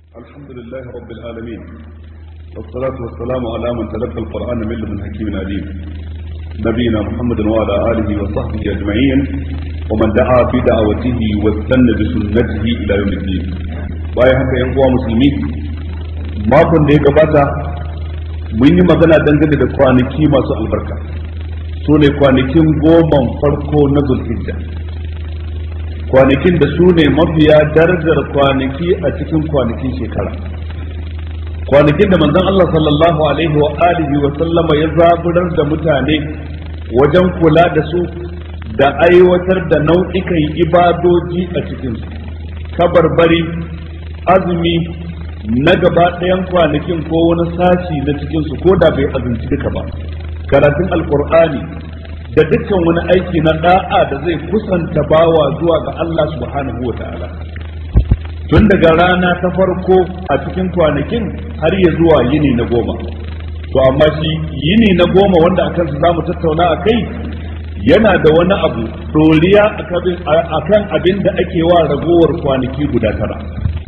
الحمد لله رب العالمين والصلاة والسلام على من تلقى القرآن من لدن حكيم عليم نبينا محمد وعلى آله وصحبه أجمعين ومن دعا بدعوته واستنى بسنته إلى يوم الدين. باي haka yan uwa musulmi, makon da ya gabata mun yi magana dangane da kwanaki masu albarka, su ne kwanakin goma farko na Zulhijja, kwanakin da su ne mafiya darajar kwanaki a cikin kwanakin shekara, kwanakin da manzon Allah sallallahu alaihi wa alihi wa sallama ya zaburar da mutane wajen kula da su da aiwatar da nau'ikan ibadoji a cikin su, kabarbari, azumi na gaba ɗayan kwanakin ko wani sashi na cikin su ko da bai azumci duka ba, karatun alqur'ani da dukkan wani aiki na da'a da zai kusanta bawa zuwa ga Allah subhanahu wa ta'ala, tun daga rana ta farko a cikin kwanakin har ya zuwa yini na goma. To amma shi yini na goma wanda akan su zamu tattauna a kai yana da wani abu doriya akan abin da ake wa ragowar kwanaki guda tara,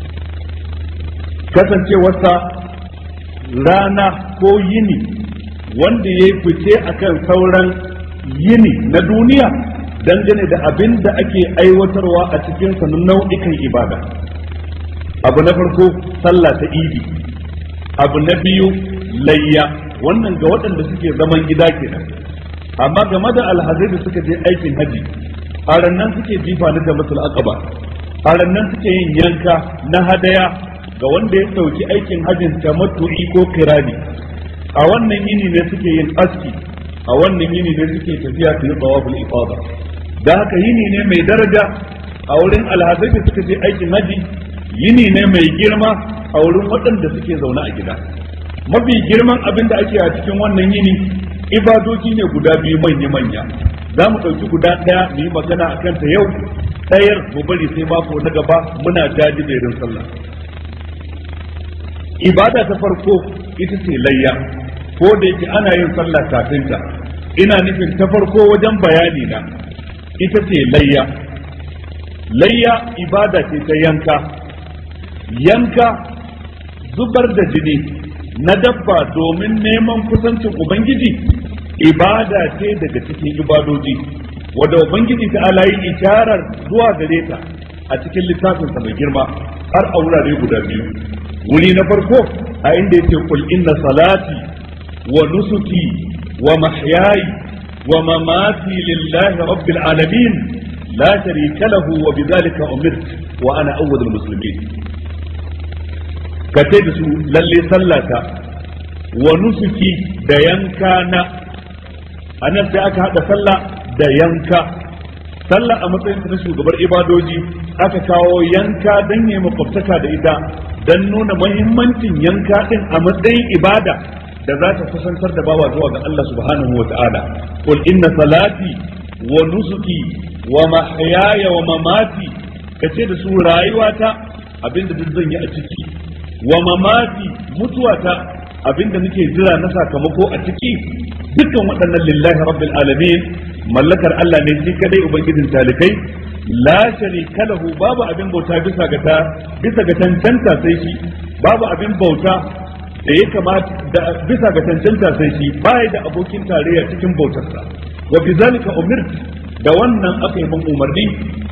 kasancewarsa rana ko yini wanda ya yi fice akan sauran yini na duniya dangane da abin da ake aiwatarwa a cikin sa nau'ikan ibada. Abu na farko sallah ta idi, abu na biyu layya, wannan ga waɗanda suke zaman gida kenan, amma game da alhazai da suka je aikin haji a rannan suke jifa na jamatul aqaba, a rannan suke yin yanka na hadaya ga wanda ya dauki aikin hajin tamattu'i ko kirani, a wannan yini ne suke yin aski, a wannan yini ne suke tafiya su yi tawaful ifada. Da haka yini ne mai daraja a wurin alhazai da suka je aikin haji, yini ne mai girma a wurin waɗanda suke zaune a gida. Mafi girman abin da ake a cikin wannan yini ibadoji ne guda biyu manya-manya, za mu ɗauki guda ɗaya mu yi magana a kanta yau, ɗayar mu bari sai mako na gaba muna jajiberin sallah. Ibada ta farko ita ce layya, ko da yake ana yin sallah kafin ta, ina nufin ta farko wajen bayani na ita ce layya. Layya ibada ce ta yanka zubar da jini na dabba domin neman kusancin ubangiji ibada ce daga cikin ibadoji wadda ubangiji ta alayi isharar zuwa gare ta a cikin littafinsa mai girma har a wurare guda biyu. Wuri na farko a inda yake kul inna salati wa nusuki wa mahyayi wa mamati lillahi rabbil alamin la sharika lahu wa bidhalika umirtu wa ana awwalul muslimin. Ka da su lalle sallata wa nusuki da yanka na, anan sai aka hada sallah da yanka. Sallah a matsayin na shugabar ibadoji aka kawo yanka dan yayi makwabtaka da ita dan nuna muhimmancin yanka din a matsayin ibada da za ta kusantar da bawa zuwa ga Allah subhanahu wa ta'ala. Qul inna salati wa nusuki wa mahyaya wa mamati, kace da su rayuwata abinda duk zan yi a ciki, wa mamati mutuwata abinda nake jira na sakamako a ciki, dukkan waɗannan lillahi rabbil alamin, mallakar Allah ne shi kadai ubangijin talikai, la sharika lahu, babu abin bauta bisa ga tantanta sai shi, babu abin bauta da ya kamata da bisa ga tantanta sai shi, bai da abokin tarayya cikin bautarsa. Wa bizalika umirt, da wannan aka yi mun umarni,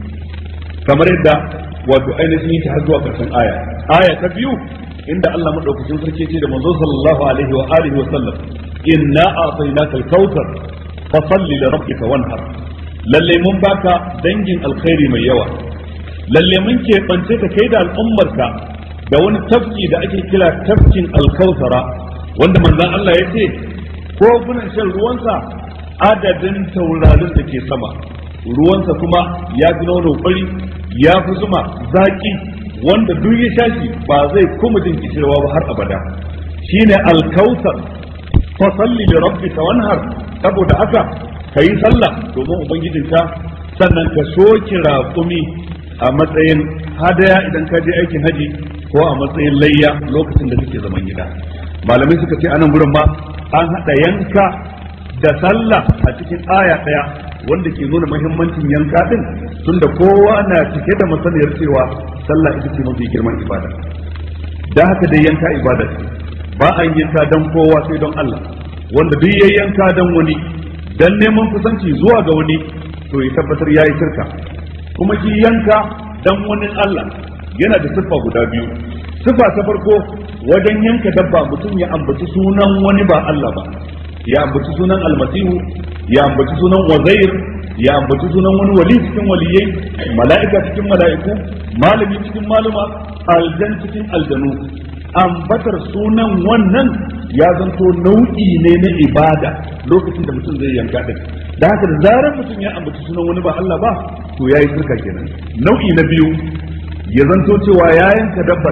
kamar yadda wato ainihin yake har zuwa karshen aya ta biyu inda Allah madaukakin sarki ce da manzo sallallahu alaihi wa alihi wa sallam, inna a'tainaka al-kautsar fa salli li rabbika wanhar, lalle mun baka dangin alkhairi mai yawa, lalle mun keɓance ka kai da al'ummarka da wani tafki da ake kira tafkin alkausara, wanda manzon Allah ya ce ko kunan shan ruwansa adadin taurarin da ke sama, ruwansa kuma ya fi nono fari, ya fi zuma zaki, wanda duk ya shashi ba zai kuma jin kishirwa ba har abada. Shine alkausar, fa salli li rabbika wanhar, saboda haka kayi sallah domin ubangijinka, sannan ka soki raƙumi a matsayin hadaya idan ka je aikin haji ko a matsayin layya lokacin da kake zaman gida. Malamai suka ce anan gurin ma an haɗa yanka da sallah a cikin aya ɗaya, wanda ke nuna muhimmancin yanka din, tunda kowa na cike da masaniyar cewa sallah ita ce mafi girman ibada. da haka dai yanka ibada ce, ba an yanka dan kowa sai don Allah. Wanda duk ya yanka dan wani dan neman kusanci zuwa ga wani to ya tabbatar yayi shirka. Kuma shi yanka dan wani Allah yana da siffa guda biyu. Siffa ta farko, wajen yanka dabba mutum ya ambaci sunan wani ba Allah ba, ya ambaci sunan almasihu, ya ambaci sunan wazair, ya ambaci sunan wani wali cikin waliyai, mala'ika cikin mala'iku, malami cikin maluma, aljan cikin aljanu. Ambatar sunan wannan ya zanto nau'i ne na ibada lokacin da mutum zai yanka din. Da haka da zarar mutum ya ambaci sunan wani ba Allah ba to yayi shirka kenan. Nau'i na biyu, ya zanto cewa ya yanka dabbar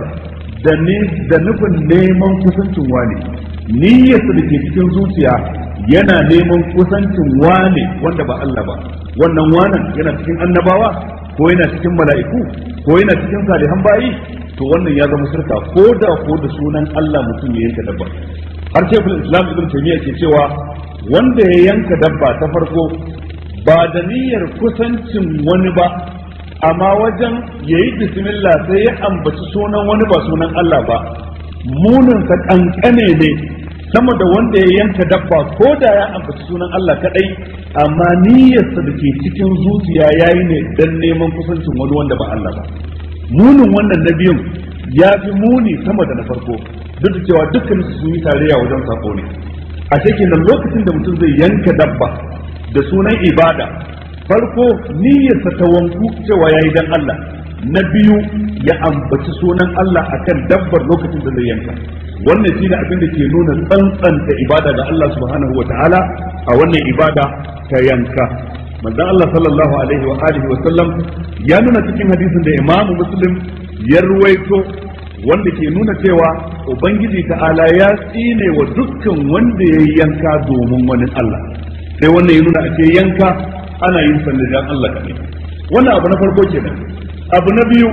da nufin neman kusancin wani, niyyarsa da ke cikin zuciya yana neman kusancin wane wanda ba Allah ba. Wannan wanan yana cikin annabawa ko yana cikin mala'iku ko yana cikin salihan bayi, to wannan ya zama shirka ko da sunan Allah mutum ya yanka dabba. Har Shaykhul Islam Ibn Taymiyyah ke cewa wanda ya yanka dabba ta farko ba da niyyar kusancin wani ba, amma wajen yayi bismillah sai ya ambaci sunan wani ba sunan Allah ba, munin sa kankane ne sama da wanda ya yanka dabba ko da ya ambaci sunan Allah kadai, amma niyyarsa da ke cikin zuciya yayi ne dan neman kusancin wani wanda ba Allah ba. Munin wannan na biyun ya fi muni sama da na farko, duk da cewa dukkan su sun yi tarayya wajen sako ne. A cikin nan lokacin da mutum zai yanka dabba da sunan ibada, farko niyyarsa ta wanku cewa yayi dan Allah, na biyu ya ambaci sunan Allah akan dabbar lokacin da zai yanka. Wannan shine abin da ke nuna tsantsanta ibada ga Allah subhanahu wataala a wannan ibada ta yanka. Manzon Allah sallallahu alaihi wa alihi wa sallam ya nuna cikin hadisin da Imam Muslim ya ruwaito, wanda ke nuna cewa Ubangiji ta'ala ya tsine wa dukkan wanda ya yanka domin wani Allah. Sai wannan ya nuna ake yanka ana yin sa dan Allah kadai. Wannan abu na farko kenan. Abu na biyu,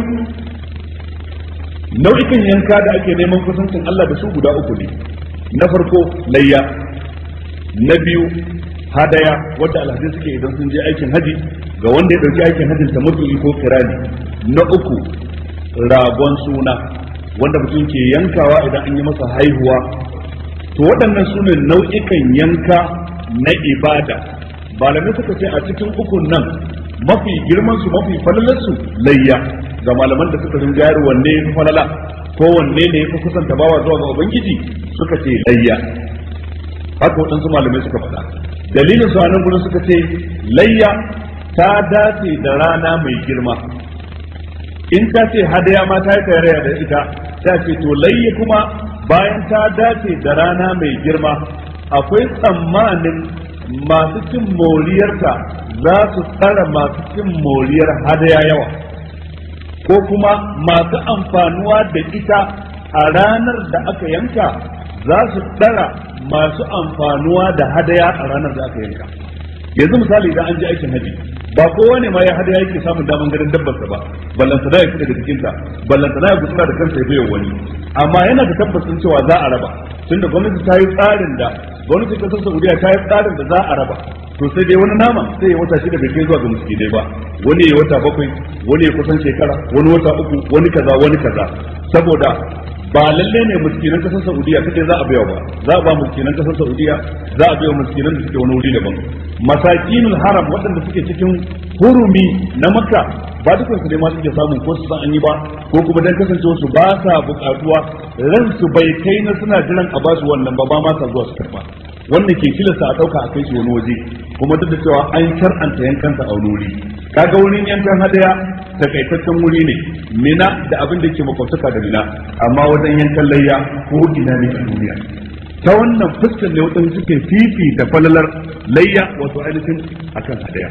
nau'ikan yanka da ake neman kusancin Allah da su guda uku ne. Na farko layya, na biyu hadaya wadda alhaji suke idan sun je aikin haji ga wanda ya dauki aikin hajin tamattu'i ko kirani, na uku ragon suna wanda mutum ke yankawa idan an yi masa haihuwa. To waɗannan su ne nau'ikan yanka na ibada. Malamai suka ce a cikin ukun nan mafi girman su mafi falalar su layya, ga malaman da suka rinjayar wanne ya fi falala ko wanne ne ya fi kusanta bawa zuwa ga ubangiji suka ce layya. Haka waɗansu malamai suka faɗa. Dalilin su a nan gudun suka ce layya ta dace da rana mai girma. In ta ce hadaya ma ta yi tarayya da ita, ta ce to layya kuma bayan ta dace da rana mai girma, akwai tsammanin masu cin moriyarta za su tsara masu cin moriyar hadaya yawa, ko kuma masu amfanuwa da ita a ranar da aka yanka za su tsara masu amfanuwa da hadaya a ranar da aka yanka. Yanzu misali idan an je aikin haji, ba kowa ne ma ya hadaya yake samun daman ganin dabbarsa ba, ballanta da ya fita daga cikinta, ballanta da ya gutsura da kansa ya bai wani, amma yana da tabbacin cewa za a raba, tunda gwamnati ta yi tsarin da gwamnatin kasar Saudiya ta yi tsarin da za a raba. To sai dai wani nama sai ya wata shida bai kai zuwa ga miskinai ba, wani ya wata bakwai, wani ya kusan shekara, wani wata uku, wani kaza, saboda ba lalle ne miskinan kasar Saudiya kadai za a bayar ba, za a ba miskinan kasar Saudiya, za a bayar miskinan da suke wani wuri daban. Masakinul haram waɗanda suke cikin hurumi na Makka ba dukkan su ne ma suke samun ko su san an yi ba, ko kuma dan kasancewa su ba sa buƙatuwa, ran su bai kai na suna jiran a basu wannan ba ma sa zuwa su karba. Wannan ke tilasta a ɗauka a kai shi wani waje, kuma duk da cewa an shar'anta yankansa a wani wuri. Kaga wurin yankan hadaya takaitaccen wuri ne, Mina da abin da ke makwabtaka da Mina, amma wajen yankan layya ko ina ne a duniya. Ta wannan fuskar ne waɗanda suke fifita falalar layya wato ainihin akan hadaya.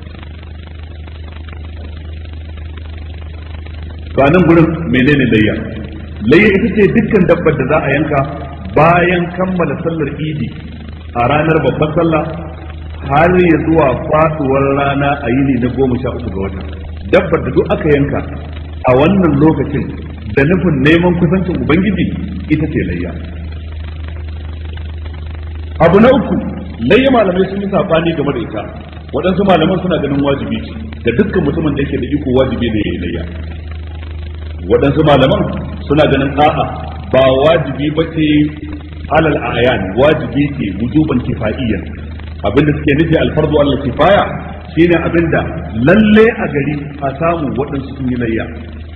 Ba nan gurin menene layya? Layya ita ce dukkan dabbar da za a yanka bayan kammala sallar idi a ranar babbar sallah har ya zuwa faduwar rana a yini na 13 ga wata. Dabbar da duk aka yanka a wannan lokacin da nufin neman kusancin ubangiji ita ce layya. Abu na uku, layya malamai sun yi sabani game da ita. Waɗansu malaman suna ganin wajibi ce da dukkan mutumin da yake da iko wajibi ne ya yi layya. Waɗansu malaman suna ganin a'a ba wajibi bace alal ayan, wajibi ce wujuban kifaiyan. Abinda suke nufi alfardu alal kifaya shine abinda lalle a gari a samu waɗansu sun yi layya.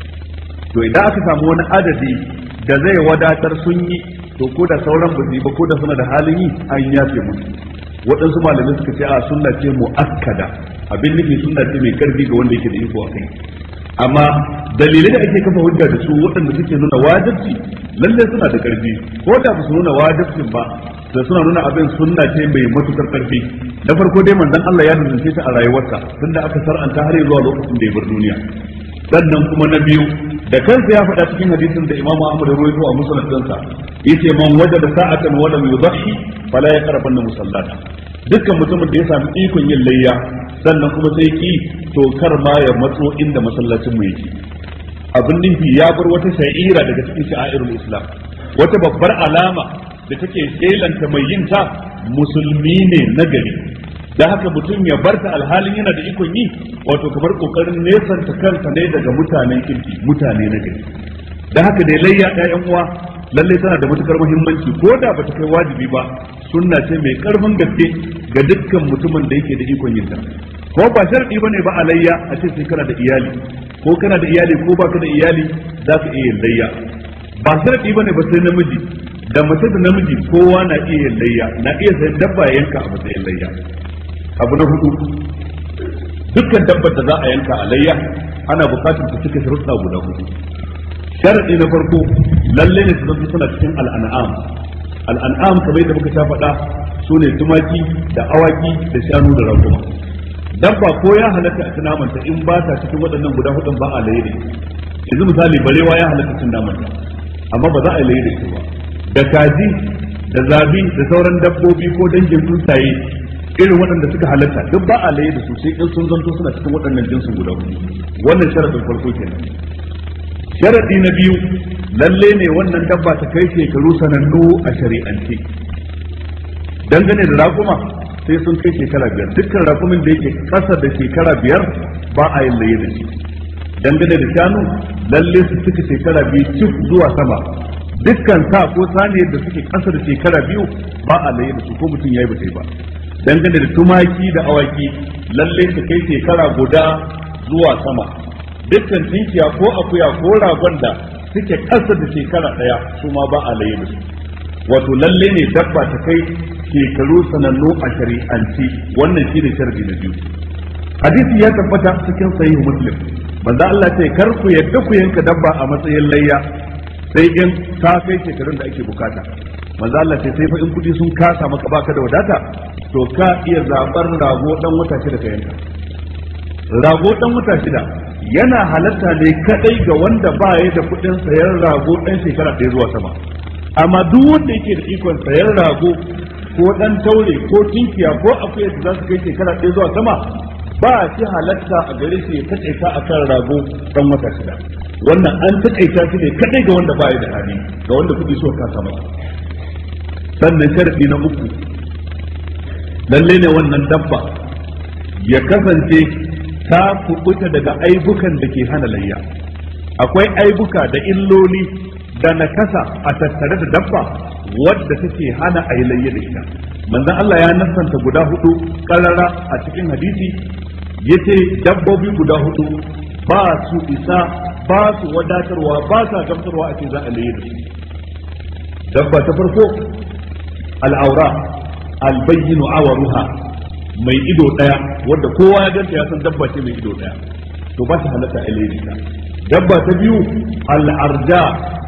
To idan aka samu wani adadi da zai wadatar sun yi, to ko da sauran ba su yi ba, ko da suna da halin yi, an yafe musu. Waɗansu malamai suka ce a sunna ce mu'akkada, abin nufi sunna ce mai karfi ga wanda yake da iko a kai. Amma dalilai da ake kafa hujja da su waɗanda suke nuna wajibci lalle suna da karfi, ko da ba su nuna wajibcin ba, da suna nuna abin sunna ce mai matukar karfi. Na farko dai manzon Allah ya nuna ta a rayuwarsa tunda aka sar'anta har zuwa lokacin da ya bar duniya. Sannan kuma na biyu, da kansa ya faɗa cikin hadisin da Imam Ahmad ya rawaito a musnad ɗinsa, yace man wajada sa'atan wa lam yudhi fala yaqrabanna musallata. Dukkan mutumin da ya sami ikon yin layya sannan kuma sai ki, to kar ma ya matso inda masallacin mu yake. Abin nufi ya bar wata sha'ira daga cikin sha'airul Islam, wata babbar alama da take shelanta mai yin ta musulmi ne na gari. Da haka mutum ya barta alhalin yana da ikon yi, wato kamar kokarin nesanta kansa ne daga mutanen kirki, mutane na gari. Da haka dai layya ɗayan uwa lalle tana da matukar muhimmanci, ko da bata kai wajibi ba, sunna ce mai karfin gaske ga dukkan mutumin da yake da ikon yin ta. Ko ba sharadi bane ba alayya a ce sai kana da iyali, ko kana da iyali ko baka da iyali za ka iya yin layya. Ba sharadi bane ba sai namiji, da mace da namiji kowa na iya yin layya, na iya sayan dabba ya yanka a matsayin layya. Abu na hudu, dukkan dabbar da za a yanka a layya ana bukatar ta cika sharuɗa guda hudu. Sharadi na farko, lalle ne su zanto suna cikin al'an'am. Al'an'am kamar yadda muka sha faɗa su ne tumaki da awaki da shanu da raguma. Dabba ko ya halatta a ci namanta in ba ta cikin waɗannan guda hudun ba a laye da ita. Yanzu misali barewa ya halatta cin namanta, amma ba za a yi laye da ita ba. Da kaji da zabi da sauran dabbobi ko dangin tsuntsaye irin waɗanda suka halatta duk ba a laye da su sai in sun zanto suna cikin waɗannan jinsin guda hudu. Wannan sharadin farko kenan. Sharadi na biyu, lalle ne wannan dabba ta kai shekaru sanannu a shari'ance. Dangane da raƙuma sai sun kai shekara 5, dukkan raƙumin da yake ƙasa da shekara 5 ba a yin laye da shi. Dangane da shanu lalle su cika shekara 2 cif zuwa sama. Dukkan sa ko saniyar da suke ƙasa da shekara 2 ba a laye da su, ko mutum yayi ba sai ba. Dangane da tumaki da awaki lalle su kai shekara guda zuwa sama. Dukkan tinkiya ko akuya ko ragon da suke ƙasa da shekara 1 su ma ba a laye da su. Wato lalle ne dabba ta kai shekaru sanannu a shari'anci. Wannan shi ne sharadi na biyu. Hadisi ya tabbata cikin sahihu Muslim, manzo Allah ce kar ku yadda ku yanka dabba a matsayin layya sai in ta kai shekarun da ake bukata. Manzo Allah ce sai fa in kudi sun kasa maka baka da wadata, to ka iya zabar rago dan wata 6 ka yanka. Rago dan wata 6 yana halatta ne kadai ga wanda ba ya da kudin sayar rago dan shekara 1 zuwa sama. Amma duk wanda yake da ikon sayar rago ko dan taure ko tinkiya ko akuya da za su kai shekara 1 zuwa sama, ba shi halatta a gare shi ya takaita akan rago dan wata 6. Wannan an takaita shi ne kadai ga wanda ba ya da hali, ga wanda kudi so ka sama. Sannan sharadi na uku, lalle ne wannan dabba ya kasance ta kubuta daga aibukan da ke hana layya. Akwai aibuka da illoli da nakasa a tattare da dabba wadda take hana a yi layya da ita. Manzon Allah ya nasanta guda 4 karara a cikin hadisi, yace dabbobi guda 4 ba su isa, ba su wadatarwa, ba sa gamsarwa a ce za a layya da su. Dabba ta farko al'aura, albayyinu awaruha, mai ido daya wanda kowa ya ganta ya san dabba ce mai ido daya, to ba ta halatta a layya da ita. Dabba ta biyu al'arja,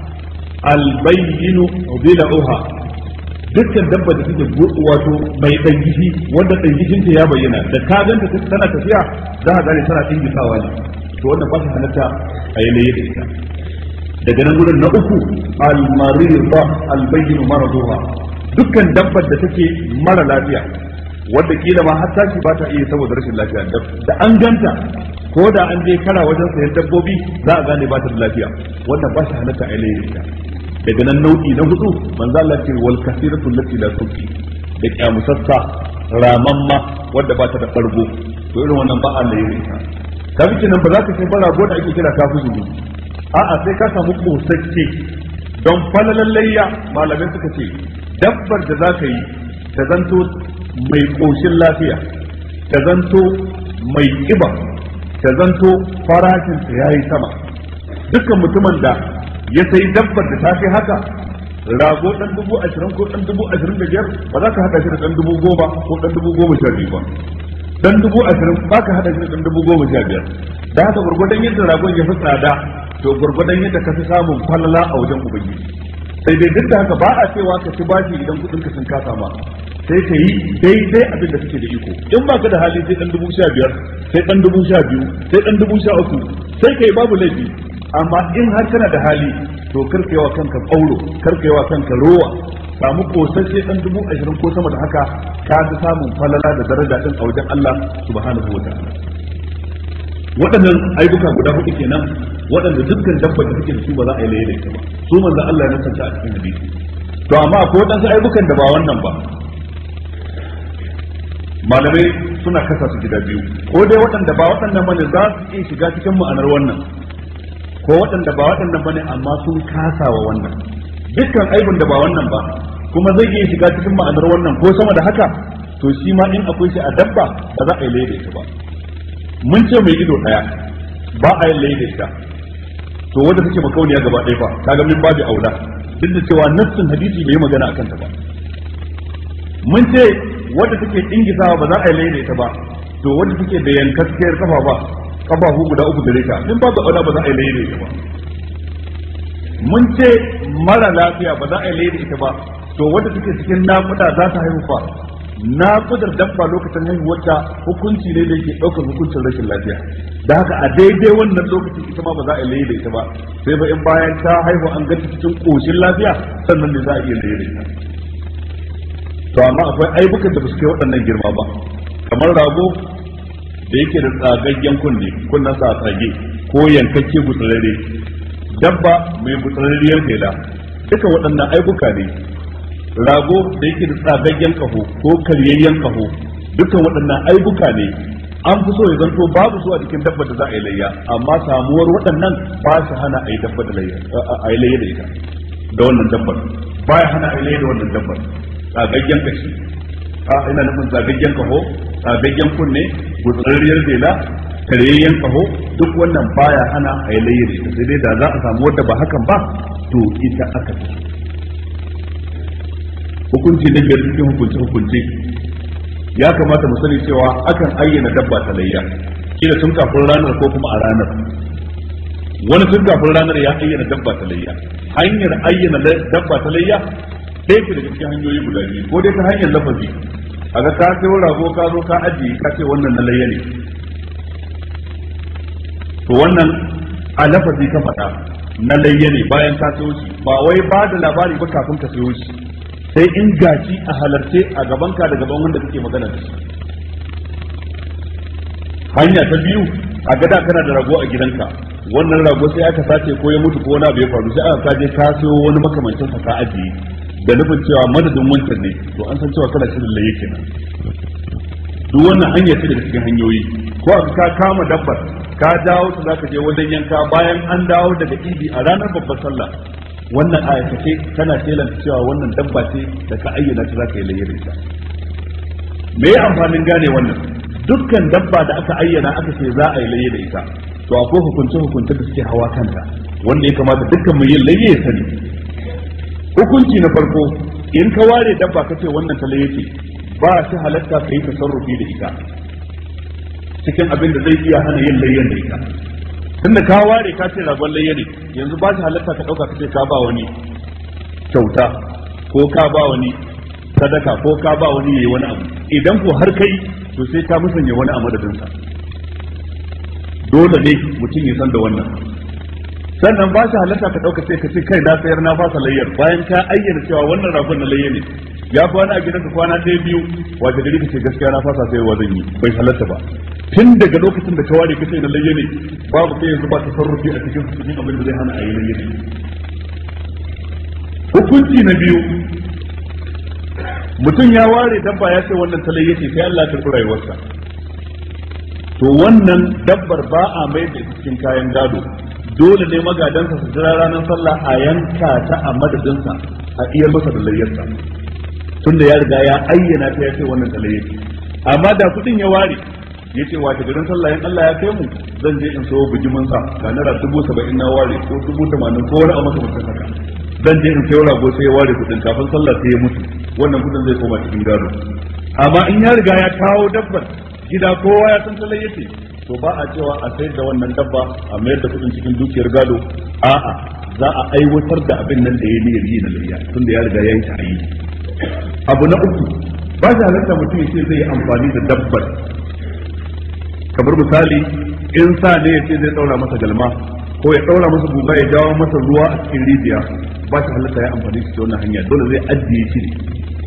albayyinu bila'uha, dukkan dabba da take wato mai dangishi wanda dangishin ta ya bayyana, da ka ganta tana tafiya za ka gane tana dingisawa ne, to wannan ba ta halatta a yi layya da ita. Daga nan gurin na uku al-marida albayyinu maraduha, dukkan dabbar da take mara lafiya wanda kila ma har tashi ba ta iya saboda rashin lafiya, da an ganta ko da an je kara wajen sayan dabbobi za a gane ba ta da lafiya, wannan ba shi halatta a layya da ita. Daga nan nau'i na 4 manzo Allah ce wal kasiratu allati la tuqi, da kyamusassa ramamma wanda ba ta da fargo, to irin wannan ba a layya da ita. Kabi kenan ba za ka kai ba rago da ake kira kafu zulu, a'a sai ka samu kosacce don falalan layya malamai suka ce dabbar da za ka yi ta zanto mai ƙoshin lafiya, ta zanto mai ƙiba, ta zanto farashinta ya yi sama. Dukkan mutumin da ya sayi dabbar da ta kai haka, rago ɗan 20,000 ko ɗan 25,000 ba za ka haɗa shi da ɗan 10,000 ko ɗan 12,000 ba. Dan 20,000 ba ka haɗa shi da ɗan 15,000. Da haka gurgurdan yadda ragon ya fi tsada, to gurgurdan yadda ka fi samun falala a wajen ubangiji. Sai dai duk da haka ba a cewa ka ci bashi idan kuɗin ka sun kasa ma, sai ka yi daidai abin da kake da iko. In ba ka da hali sai ɗan 15,000, sai ɗan 12,000, sai ɗan 13,000, sai ka yi babu laifi. Amma in har kana da hali, to karkewa kanka ƙauro, karkewa kanka rowa, samu kosasshe ɗan 20,000 ko sama da haka, ka fi samun falala da daraja ɗin a wajen Allah subhanahu wa ta'ala. Waɗannan ayyuka guda hudu kenan, waɗanda dukkan dabbar da take da su ba za a yi laye da ita ba. Su manzo Allah ya nasanta a cikin hadisi. To amma akwai waɗansu ayyukan da ba wannan ba. Malamai suna kasa su gida biyu, ko dai waɗanda ba waɗannan bane za su iya shiga cikin ma'anar wannan, ko waɗanda ba waɗannan bane amma sun kasa wa wannan. Dukkan aibun da ba wannan ba kuma zai iya shiga cikin ma'anar wannan ko sama da haka, to shi ma in akwai shi a dabba ba za a yi laye da ita ba. Mun ce mai ido daya ba a yin laye da ita, to wanda take makauniya gaba ɗaya fa kaga min babu aula, duk da cewa nassin hadisi bai yi magana akan ta ba. Mun ce wanda take dingisawa ba za a yi laye da ita ba, to wanda take da yankakkiyar kafa ba, kafafu guda uku gare ta, min babu aula ba za a yi laye da ita ba. Mun ce mara lafiya ba za a yi laye da ita ba, to wanda take cikin naƙuda za ta haihu fa, naƙudar dabba lokacin haihuwarta hukunci ne da yake ɗaukar hukuncin rashin lafiya. Da haka a daidai wannan lokacin ita ma ba za a yi laye da ita ba, sai ba in bayan ta haihu an ganta cikin ƙoshin lafiya sannan ne za a iya laye da ita. To amma akwai aibukan da ba su kai waɗannan girma ba, kamar rago da yake da tsagaggen kunne, kunnen sa a tsage, ko yankakke gutsurare, dabba mai gutsararriyar fela, duka waɗannan aibuka ne. Rago da yake da tsagaggen kaho ko karyayyen kaho, dukkan waɗannan aibuka ne. An fi so ya zanto babu su a cikin dabba da za a yi layya, amma samuwar waɗannan ba su hana a yi dabba da layya, a yi layya da ita da wannan dabbar, ba ya hana a yi layya da wannan dabbar. Tsagaggen kashi, ina nufin tsagaggen kaho, tsagaggen kunne, gutsararriyar fela, karyayyen kaho, duk wannan baya hana a yi layya da ita, sai dai da za a samu wadda ba hakan ba, to ita aka fi. Hukunci na biyar cikin hukunce ya kamata mu sani cewa akan ayyana dabba ta layya, kila tun kafin ranar ko kuma a ranar. Wani tun kafin ranar ya ayyana dabba ta layya. Hanyar ayyana dabba ta layya ɗaya ce daga cikin hanyoyi guda biyu, ko dai ta hanyar lafazi, a ga ka sayo rago ka zo ka ajiye ka ce wannan na layya ne, to wannan a lafazi ka faɗa na layya ne bayan ka sayo shi, ba wai ba da labari ba kafin ka sayo shi, sai in gaci a halarce a gaban ka da gaban wanda kake magana da shi. Hanya ta biyu, a gada kana da rago a gidanka, wannan rago sai aka sace ko ya mutu ko wani abu ya faru, sai aka kaje ka sayo wani makamancin sa ka ajiye da nufin cewa madadin wancan ne, to an san cewa kana shirin laye kenan. Duk wannan hanya ce daga cikin hanyoyi. Ko a ka kama dabbar ka dawo ta zaka je wajen yanka bayan an dawo daga idi a ranar babbar sallah, wannan ayatace kana shelanta cewa wannan dabba ce da ka ayyana ta zaka yi laye da ita. Me ya amfanin gane wannan? Dukkan dabba da aka ayyana aka ce za a yi laye da ita, to akwai hukunce da suke hawa kanta wanda ya kamata dukkan mu yin laye ya sani. Hukunci na farko, in ka ware dabba kace wannan ta laye ce, ba shi halatta ka yi tasarrufi da ita cikin abin da zai iya hana yin layyan da ita. Tunda ka ware ka ce ragon layya ne, yanzu ba shi halatta ka dauka kace ka ba wani kyauta ko ka ba wani sadaka ko ka ba wani yayi wani abu. Idan ko har kai, to sai ka musanya wani a madadin sa. Dole ne mutum ya san da wannan. Sannan ba shi halatta ka dauka sai ka ce kai na sayar na fasa layyar, bayan ka ayyana cewa wannan ragon na layya ne. Ya kwana a gidanka kwana ɗaya biyu, wace gari ka ce gaskiya na fasa sayarwa zan yi, bai halatta ba. Tun daga lokacin da ka ware ka ce na layya ne, babu kai yanzu ba ta sarrufi a cikin abin da zai hana a yi layya ne. Hukunci na biyu, mutum ya ware dabba ya ce wannan ta layya ce, sai Allah ya karɓi rayuwarsa. To wannan dabbar ba a mai da cikin kayan gado, dole ne magadansa su jira ranar sallah a yanka ta a madadinsa a iya masa da layyarsa tunda ya riga ya ayyana ta ya ce wannan talayyar. Amma da kudin ya ware ya ce wata garin sallah in Allah ya kai mu zan je in sayo bijimin sa ga naira 70,000 na ware ko 80,000 ko wani a masa mutum haka zan je in sayo rago sai ya ware kudin kafin sallah sai ya mutu wannan kudin zai koma cikin gado. Amma in ya riga ya kawo dabbar gida kowa ya san talayyar ce to ba a cewa a sayar da wannan dabba a mayar da kudin cikin dukiyar gado, a'a za a aiwatar da abin nan da ya niyyar yi na layya tunda ya riga ya yi ta'ayi. Abu na uku, ba shi halatta mutum ya ce zai yi amfani da dabbar kamar misali in sa ne ya ce zai daura masa galma ko ya daura masa guga ya jawo masa ruwa a cikin rijiya, ba shi halatta ya amfani da wannan hanya, dole zai ajiye shi ne.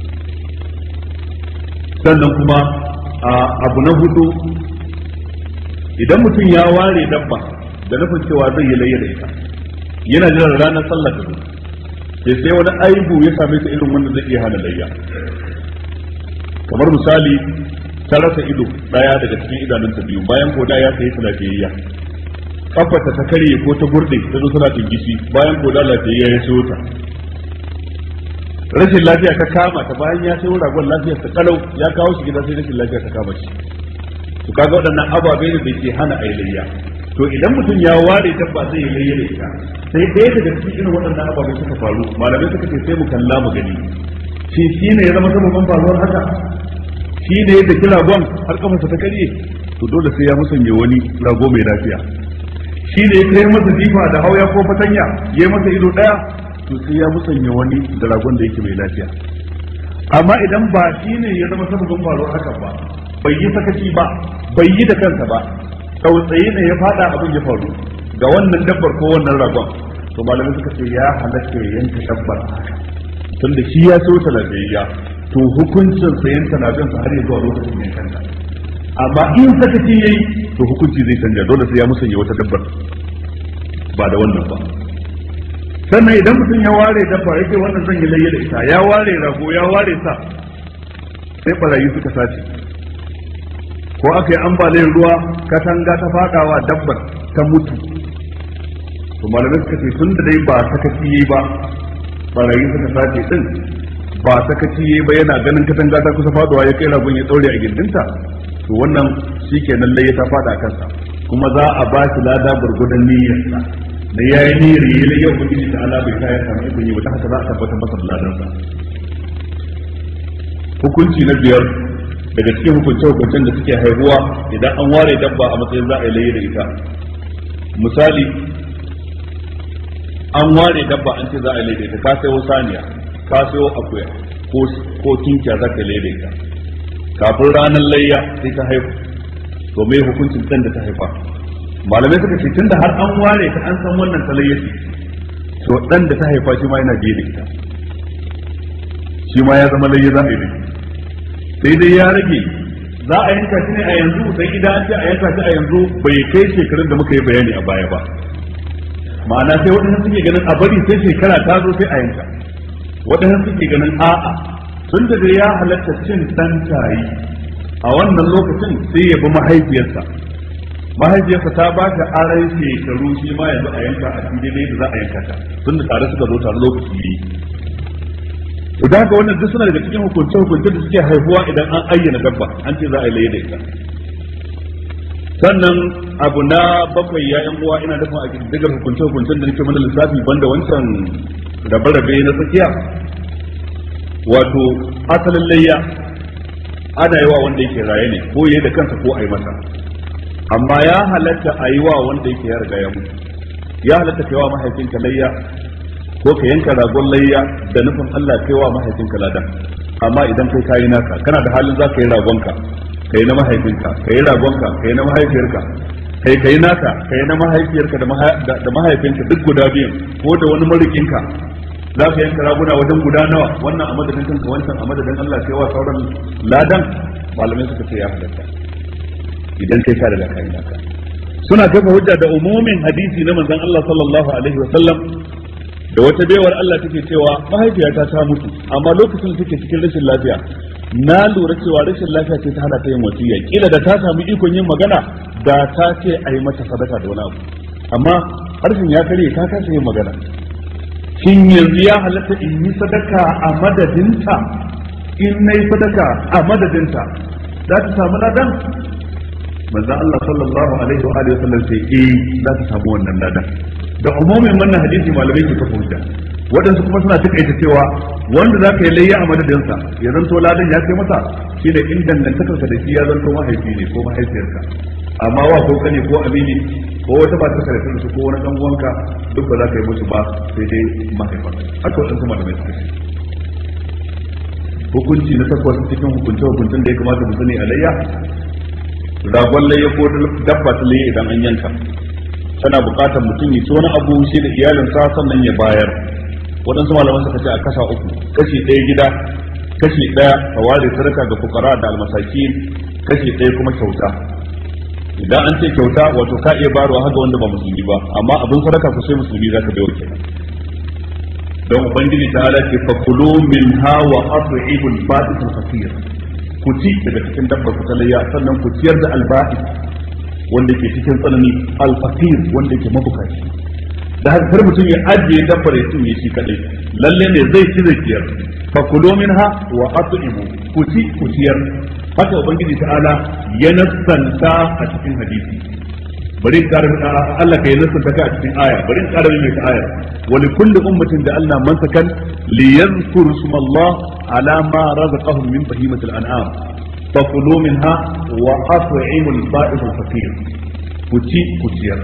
Sannan kuma abu na hudu, idan mutum ya ware dabba da nufin cewa zai yi layya da ita yana jiran ranar sallah ta zo sai wani aibu ya same ta irin wanda zai iya hana layya, kamar misali ta rasa ido daya daga cikin idanunta biyu bayan koda ya sayi lafiyayya, kafarta ta karye ko ta gurde ta zo tana tingishi bayan koda lafiyayya ya sayo ta, rashin lafiya ta kama ta bayan ya sayo ragon lafiyar ta kalau ya kawo shi gida sai rashin lafiya ta kama shi. To kaga waɗannan ababe ne da ke hana ailayya. To idan mutum ya ware dabba zai yi layya da ita sai ɗaya daga cikin irin waɗannan ababe suka faru, malamai suka ce sai mu kalla mu gani shi ne ya zama sababin faruwar haka, shi ne da kira gon har kafarsa ta karye, to dole sai ya musanya wani rago mai lafiya. Shi ne ya kai masa jifa da hauya ko fatanya ya masa ido ɗaya, to sai ya musanya wani da ragon da yake mai lafiya. Amma idan ba shi ne ya zama sababin faruwar haka ba, bai yi sakaci ba, bai yi da kansa ba, tsautsayi ne ya fada abin ya faru ga wannan dabbar ko wannan ragon, to malamai suka ce ya halatta ya yanka dabbar haka tunda shi ya so ta lafiyayya, to hukuncin sayan ta na bin sa har ya zuwa lokacin yankanta. Amma in sakaci yayi to hukunci zai canja, dole sai ya musanya wata dabbar ba da wannan ba. Sannan idan mutum ya ware dabba yake wannan zan yi layya da ita, ya ware rago ya ware sa sai barayi suka sace ko aka yi ambaliyar ruwa katanga ta fadawa dabbar ta mutu, to malamai suka ce tun da dai ba sakaci yayi ba barayi suka sace din ba sakaci yayi ba, yana ganin katanga ta kusa faduwa ya kai ragon ya daure a gindinta, to wannan shikenan laye ta fada kansa kuma za a ba shi lada gurgudan niyyarsa da yayi niyyar yayi laye ubangiji ta Allah bai kai samu ibn yi wata haka za a tabbatar masa da ladansa. Hukunci na biyar daga cikin hukunce-hukuncen da suke haihuwa idan an ware dabba a matsayin za a yi laye da ita, misali an ware dabba an ce za a yi laye da ita, ka sayo saniya ka sayo akuya ko tunkiya za ka yi laye da ita, kafin ranar layya sai ta haihu, to me hukuncin ɗan da ta haifa? Malamai suka ce tunda har an ware ta an san wannan ta layya to ɗan da ta haifa shi ma yana biye da ita, shi ma ya zama layya za a yi da ita, sai dai ya rage za a yanka shi ne a yanzu, sai idan an ce a yanka shi a yanzu bai kai shekarun da muka yi bayani a baya ba, ma'ana sai waɗannan suke ganin a bari sai shekara ta zo sai a yanka, waɗannan suke ganin a'a tun da ya halatta cin ɗan tayi a wannan lokacin sai ya bi mahaifiyarsa ta ba ta aran shekaru shi ma yanzu a yanka a cikin daidai da za a yanka ta tun da tare suka zo tare lokaci ne. To da haka wannan duk suna daga cikin hukunce da suke haihuwa idan an ayyana dabba an ce za a yi laye da ita. Sannan abu na bakwai ya yan uwa ina dafa a kididdigar hukunce da nake mana lissafi banda wancan rabe-rabe na tsakiya, wato asalin layya ana yi wa wanda yake raye ne ko yayi da kansa ko a yi masa, amma ya halatta a yi wa wanda yake ya riga ya mutu, ya halatta kai wa mahaifinka layya ko ka yanka ragon layya da nufin Allah kai wa mahaifinka ladan, amma idan kai kayi naka kana da halin za ka yi ragonka kai na mahaifinka kai ragonka kai na mahaifiyarka kai naka kai na mahaifiyarka da mahaifinka duk guda biyan ko da wani marikinka za ka yanka raguna wajen guda nawa, wannan a madadin kanka wancan a madadin Allah kai wa sauran ladan, malamai suka ce ya halatta idan kai ka da kai naka. Suna kafa hujja da umumin hadisi na manzon Allah sallallahu alaihi wa sallam da wata baiwar Allah take cewa mahaifiyata ta mutu amma lokacin da take cikin rashin lafiya na lura cewa rashin lafiya ce ta hana ta yin wasiya, kila da ta samu ikon yin magana da ta ce a yi mata sadaka da wani abu, amma harshen ya kare ta kasa yin magana. Shin yanzu ya halatta in yi sadaka a madadinta? In na yi sadaka a madadinta za ta samu ladan? Manzon Allah sallallahu alaihi wa alihi wasallam sai za ta samu wannan ladan. Da umumin wannan hadisi malamai ke kafa hujja. Waɗansu kuma suna takaita cewa wanda za ka yi layya a madadinsa ya zanto ladan ya kai masa shi da in dangantakarka da shi ya zanto mahaifi ne ko mahaifiyarka, amma wa ko kane ko amini ko wata ba ta karfin su ko wani dan uwanka duk ba za ka yi musu ba sai dai mahaifa. Haka waɗansu malamai suka ce. Hukunci na takwas cikin hukuncen da ya kamata mu sani a layya, ragon layya ko dabba ta layya idan an yanka tana buƙatar mutum ya ci wani abu shi da iyalinsa sannan ya bayar. Waɗansu malaman suka ce a kasa uku, kashi ɗaya gida, kashi ɗaya a ware sadaka ga fukara da almasakin, kashi ɗaya kuma kyauta. Idan an ce kyauta wato ka iya bayarwa haka wanda ba musulmi ba, amma abin sadaka ku sai musulmi za ka bai wa kenan. Don ubangiji ta ala ce fakulu min hawa at'ibul ba'isul fakir, ku ci daga cikin dabbar ku talayya sannan ku ciyar da alba'is wanda ke cikin tsanani, alfakir wanda ke mabukaci. Da haka kar mutum ya ajiye dabbar ya cinye shi kadai, lalle ne zai ci zai ciyar. Fakulu minha wa at'imu, ku ci ku ciyar. Haka ubangiji ta'ala ya nassanta a cikin hadisi. Bari in ƙara Allah ka yi nassanta ka a cikin aya, bari in ƙara mai aya. Wa li kulli ummatin ja'alna mansakan liyadhkuru ismallah ala ma razaqahum min bahimatil an'am. Fakulu minha wa at'imu al-ba'is al-faqir. Ku ci ku ciyar.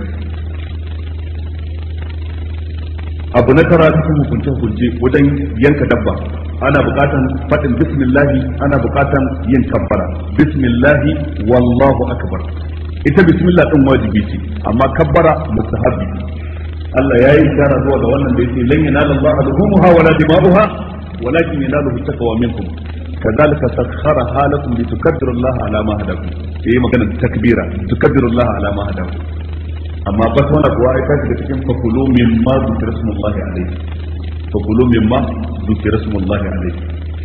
Abu na tara cikin hukunce wajen yanka dabba ana bukatan faɗin bismillahi, ana bukatan yin kabbara. Bismillahi wallahu akbar. Ita bismillah din wajibi ce, amma kabbara mustahabbi. Allah ya yi ishara zuwa ga wannan da yake lan yanala Allah luhumuha wala dima'uha walakin yanaluhu taqwa minkum. Kadhalika sakhkharaha lakum litukabbiru Allah ala ma hadakum. Yayi magana takbira, tukabbiru Allah ala ma hadakum. Amma ba ta wani kuwa aika da cikin fakulu mimma zikra smullahi alaihi, fakulu mimma zikra smullahi alaihi.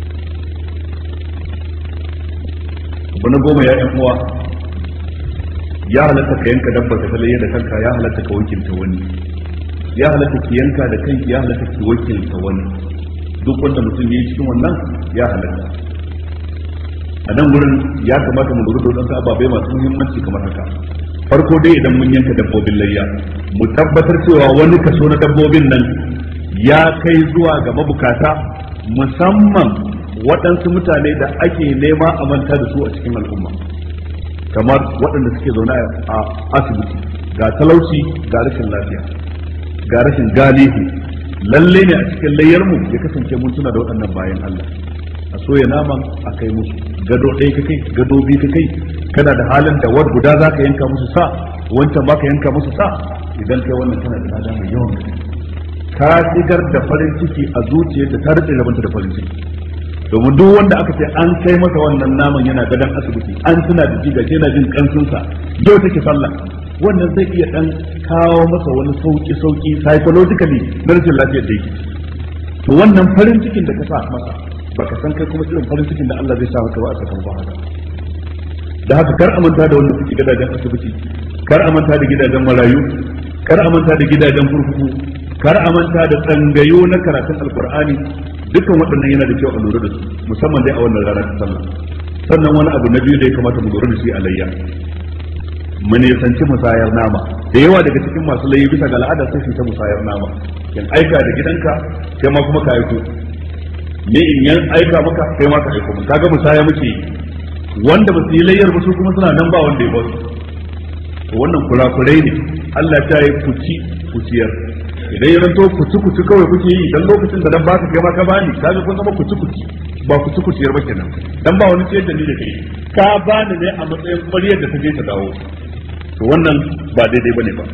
Abu na goma ya yan uwa, ya halatta ka yanka dabba ka talaye da kanka, ya halatta ka wakilta wani, ya halatta ki yanka da kanki, ya halatta ki wakilta wani. Duk wanda mutum ya yi cikin wannan ya halatta. A nan wurin ya kamata mu lura da wadansu ababai masu muhimmanci kamar haka. Farko dai idan mun yanka dabbobin layya mu tabbatar cewa wani kaso na dabbobin nan ya kai zuwa ga mabukata, musamman waɗansu mutane da ake nema a manta da su a cikin al'umma, kamar waɗanda suke zaune a asibiti, ga talauci, ga rashin lafiya, ga rashin galihu. Lalle ne a cikin layyarmu ya kasance mun tuna da waɗannan bayan Allah, a soya naman a kai musu, gado ɗaya ka kai, gado biyu ka kai, kana da halin da wad guda za ka yanka musu sa, wancan ba ka yanka musu sa. Idan kai wannan kana da lada mai yawan gaske, ka shigar da farin ciki a zuciyar da ta rike rabanta da farin ciki. Domin duk wanda aka ce an kai masa wannan naman yana gadon asibiti, an tuna da jiga yana jin kansunsa, yau take sallah, wannan zai iya dan kawo masa wani sauki psychologically na rashin lafiyar da yake. To wannan farin cikin da ka sa masa baka san kai kuma irin farin cikin da Allah zai sa maka ba a sakamakon haka. Da haka kar a manta da wanda suke gidajen asibiti, kar a manta da gidajen marayu, kar a manta da gidajen kurkuku, kar a manta da tsangayo na karatun alkur'ani. Dukkan waɗannan yana da kyau a lura da su, musamman dai a wannan rana ta sallah. Sannan wani abu na biyu da ya kamata mu lura da shi a layya, mu nisanci musayar nama. Da yawa daga cikin masu layya bisa ga al'ada sai su ta musayar nama, in aika da gidanka kai ma kuma ka aiko, ne in yan aika maka kai ma ka aiko mu, kaga musaya muke yi. Wanda ba su yi layyar ba su kuma suna nan ba wanda ya ba su. To wannan kurakurai ne. Allah ta yi kuci kuciyar. Idan ya zanto kuci kawai kuke yi, dan lokacin da dan ba ka kai ma ka bani, kaga kun zama kuci ba kuciyar ba kenan. Dan ba wani ciyar da ni da kai, ka bani ne a matsayin ƙwariyar da ta je ta dawo. To wannan ba daidai bane ba.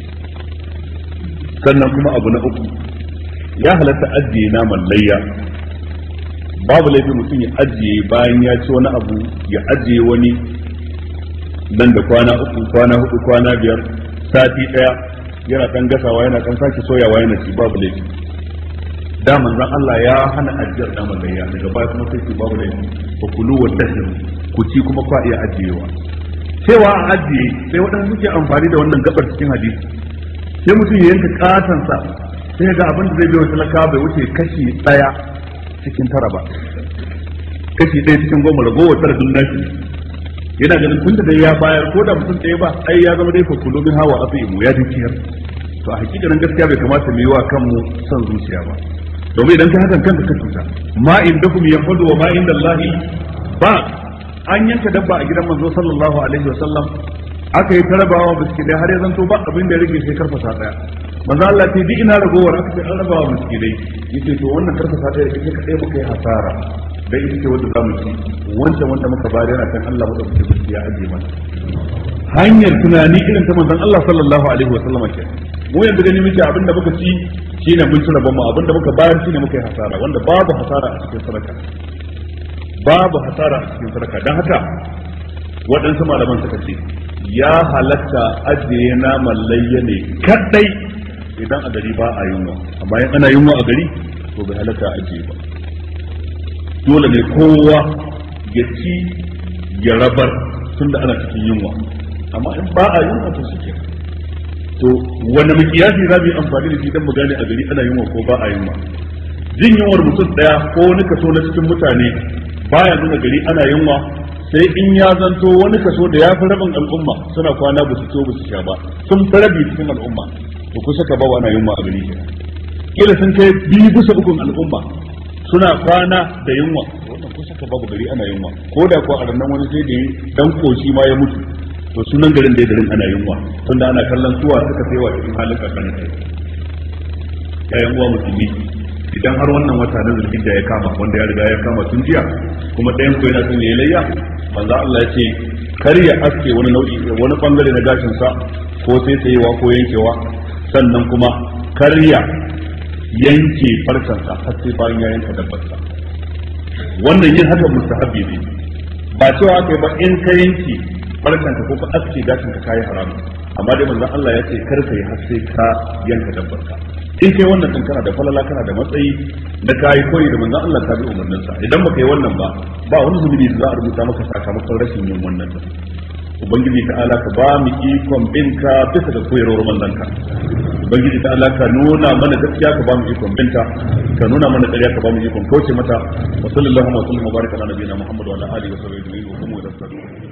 Sannan kuma abu na uku, ya halatta ajiye naman layya. Babu laifin mutum ya ajiye bayan ya ci wani abu, ya ajiye wani nan da kwana uku, kwana hudu, kwana biyar, sati daya, yana kan gasawa, yana kan sake soyawa, yana ci, babu laifi. Da manzon Allah ya hana ajiyar naman layya, daga baya kuma sai babu laifi. Fa kulu wa tashiru, ku ci kuma kwa iya ajiyewa. Cewa a ajiye sai waɗanda suke amfani da wannan gabar cikin hadisi, sai mutum ya yanka katansa sai ga abin da zai bai wa talaka bai wuce kashi 1 cikin 9 ba, kashi 1 cikin 10 ragowar tara dun nashi yana ganin kun da dai ya bayar ko da mutum ɗaya ba ai ya zama dai fakulu min hawa afimu ya dukiyar. To a hakikanin gaskiya bai kamata mu yi wa kanmu son zuciya ba, domin idan ka hakan kanka ka cuta. Ma indakum yanfadu wa ma indallahi ba. An yanka dabba a gidan manzo sallallahu alaihi wasallam aka yi tarabawa miskinai har ya zanto ba abin da ya rage sai karfasa daya. Manzo Allah ce duk ina ragowar aka ce an rabawa miskinai, yace to wannan karfasa daya ita kadai muka yi hasara dan ita ce wanda zamu ci, wancan wanda muka bayar yana kan Allah madaukakin ya aje mana. Hanyar tunani irin ta manzon Allah sallallahu alaihi wasallam ke. Mu yanzu gani muke abinda muka ci shine mun ci rabon mu, abinda muka bayar shine muka yi hasara, wanda babu hasara a cikin sadaka. Babu hasara a cikin sadaka. Dan haka waɗansu malaman suka ce ya halatta ajiye naman layya ne kadai idan a gari ba a yunwa, amma in ana yunwa a gari to bai halatta ajiye ba. Dole ne kowa ya ci ya rabar tunda ana cikin yunwa, amma in ba a yunwa to shi ke. To wanda mikiyasi za mu yi amfani da shi don mu gane a gari ana yunwa ko ba a yunwa? Jin yunwar mutum daya ko wani kaso na cikin mutane baya nuna gari ana yunwa, sai in ya zanto wani kaso da ya fi rabin al'umma suna kwana ba su ba su sha ba, sun fi rabi cikin al'umma, to kusa ka ba ana yunwa a gari ke. Kila sun kai 2/3 al'umma suna kwana da yunwa, wannan kusa ka babu gari ana yunwa, ko da kuwa a rannan wani sai da dan koshi ma ya mutu, to sunan garin da garin ana yunwa, tunda ana kallon suwa suka saiwa cikin halin kakanin kai. Yayan uwa musulmi, idan har wannan wata na zulhijja ya kama, wanda ya riga ya kama tun jiya, kuma ɗayan ko yana son ya layya, manzo Allah ya ce kar ya aske wani nau'i wani bangare na gashin sa ko sai sayewa ko yankewa, sannan kuma kar ya yanke farkan sa har sai bayan ya yanka dabbar sa. Wannan yin haka mustahabi ne, ba cewa kai ba in ka yanke farkan ka ko ka aske gashin ka kai haramu, amma dai manzo Allah ya ce kar ka yi har sai ka yanka dabbar ka. In kai wannan din kana da falala, kana da matsayi da kai koyi da manzon Allah ta bi umarnin sa. Idan baka yi wannan ba wani zunubi da za a rubuta maka sakamakon rashin yin wannan din. Ubangiji ta'ala ka ba mu ikon binka bisa ga koyarwar manzon ka. Ubangiji ta'ala ka nuna mana gaskiya ka ba mu ikon binta, ka nuna mana ƙarya ka ba mu ikon kauce mata. Wa sallallahu alaihi wa sallam wa baraka ala nabiyina Muhammad wa ala alihi wa sahbihi wa sallam.